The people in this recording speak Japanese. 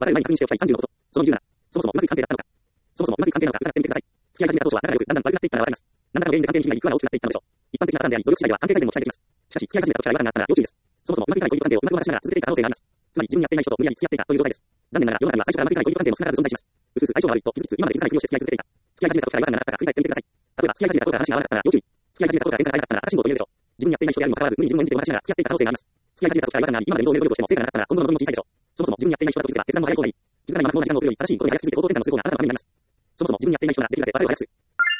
またうまい確認しておきたい36こと。その17。そもそもうまくいく関係だったのか。そもそもうまくいく関係なのか伺ってみてください。付き合い始めた当初は仲が良く、だんだん悪くなっていったのがわかります。何らかの原因で関係の被害が大きくなっていったのでしょう。一般的なパターンであり、努力次第では関係改善も期待できます。しかし、付き合い始めた時から違和感があったら要注意です。そもそもうまくいかない恋人関係をうまく渡しながら続けていた可能性があります。つまり、自分に合っていない人と無理やり付き合っていたという状態です。残念ながら、世の中には最初からうまくいかない恋人関係も少なからず存在します。うすうす相性が悪いと傷つつ、今まで気づかないふりをして付き合い続けていた。付き合い始めた時から違和感がなかったか振り返ってみてください。例えば、付き合い始めた頃から話が合わなかったら要注意。付き合い始めた頃から喧嘩が早かったら赤信号と言えるでしょう。自分に合っていない人であるにもかかわらず、無理に自分の演じて渡しながら付き合っていた可能性があります。付き合い始めた時から違和感があり、今まで望んでいる努力をしても成果がなかったら今後の望みも小さいでしょう。そもそも自分に合っていない人だと気づけば決断も早い方がいい。気づかないまま無謀な時間を送るより正しいことでやり続けて行動転換の成功があなたのためになります。そもそも自分に合っていない人ならできるだけ我々を早くする。